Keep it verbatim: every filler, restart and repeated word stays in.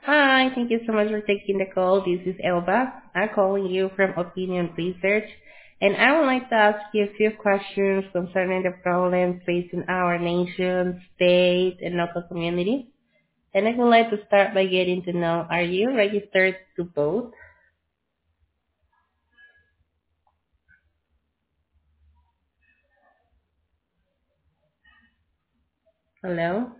Hi, thank you so much for taking the call. This is Elba. I'm calling you from Opinion Research, and I would like to ask you a few questions concerning the problems facing our nation, state, and local community. And I would like to start by getting to know, are you registered to vote? Hello?